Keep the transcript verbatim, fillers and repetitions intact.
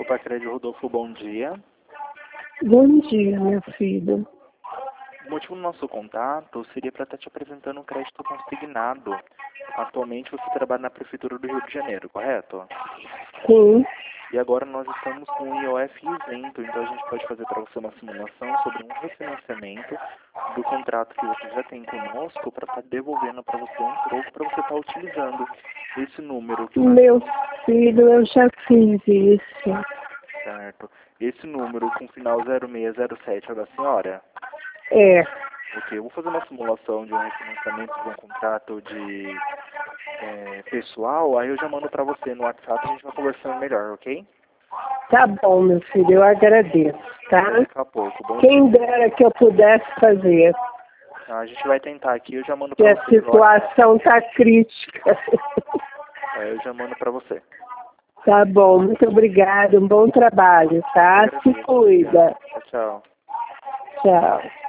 Copa Crédito Rodolfo, bom dia. Bom dia, meu filho. O motivo do nosso contato seria para estar te apresentando um crédito consignado. Atualmente você trabalha na Prefeitura do Rio de Janeiro, correto? Sim. E agora nós estamos com o I O F isento, então a gente pode fazer para você uma simulação sobre um refinanciamento do contrato que você já tem conosco para estar devolvendo para você um troco para você estar utilizando esse número. Que Meu filho, eu já fiz isso. Certo. Esse número com final zero seis zero sete é da senhora? É. Ok, eu vou fazer uma simulação de um refinanciamento de um contrato de é, pessoal, aí eu já mando para você no WhatsApp e a gente vai conversando melhor, ok? Tá bom, meu filho, eu agradeço, tá? Daqui a pouco. Bom Quem dia. dera que eu pudesse fazer. A gente vai tentar aqui, eu já mando Porque para a você no WhatsApp. situação tá crítica. É, eu já mando para você. Tá bom, muito obrigada, um bom trabalho, tá? Se cuida. Tchau, tchau. Tchau.